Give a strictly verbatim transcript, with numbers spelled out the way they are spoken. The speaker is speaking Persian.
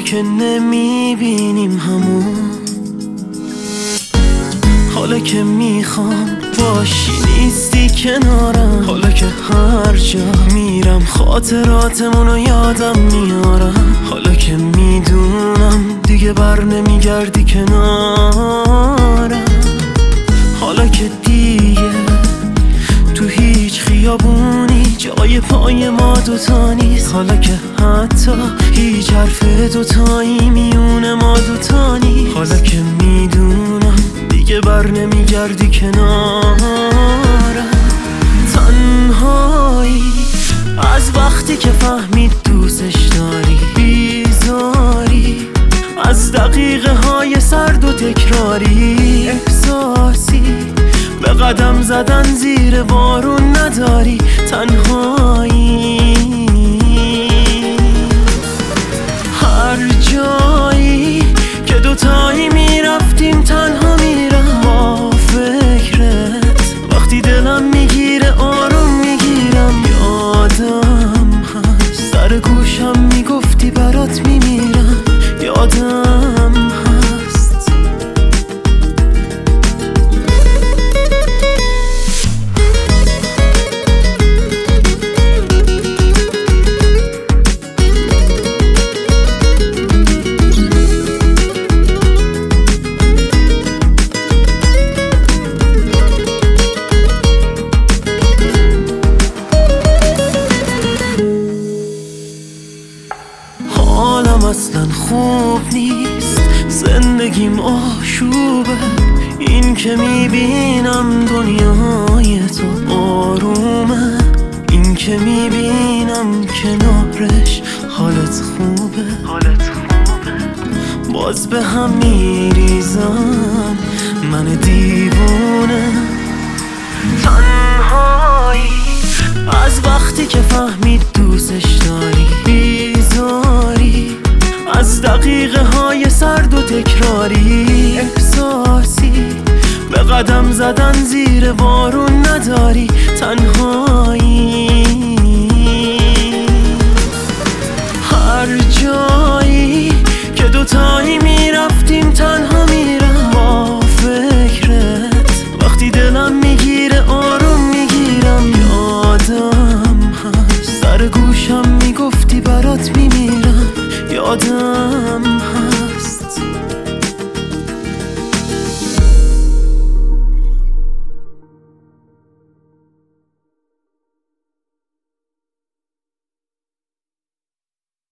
که نمیبینیم همون. حالا که میخوام باشی نیستی کنارم، حالا که هر جا میرم خاطراتمونو یادم میارم، حالا که میدونم دیگه بر نمیگردی کنارم، حالا که دیگه تو هیچ خیابونی جای پای ما دوتا نیست، حالا که حتی هیچ حرف دوتایی میونه ما دوتا نیست، حالا که میدونم دیگه بر نمیگردی کنارم. تنهایی از وقتی که فهمید دوستش داری، بیزاری از دقیقه های سرد و تکراری، احساسی به قدم زدن زیر بارون نداری. تنهایی هر جایی که دوتایی میرفتیم تنها میرم با فکرت، وقتی دلم میگیره آروم میگیرم، یادم هست سر گوشم میگفتی برات میمیرم، یادم هست. حالم اصلا خوب نیست، زندگیم آشوبه، این که میبینم دنیای تو آرومه، این که میبینم کنارش حالت خوبه، حالت خوبه، باز به هم میریزم من دیوونه. تنهایی از وقتی که فهمید دوستش داری، بیزاری از دقیقه های سرد و تکراری، احساسی به قدم زدن زیر بارون نداری. تنهایی هر جایی که دوتایی میرفتیم تنها میرم با فکرت، وقتی دلم میگیره آروم میگیرم، یادم هست سر گوشم میگفتی برات میمیرم، یادم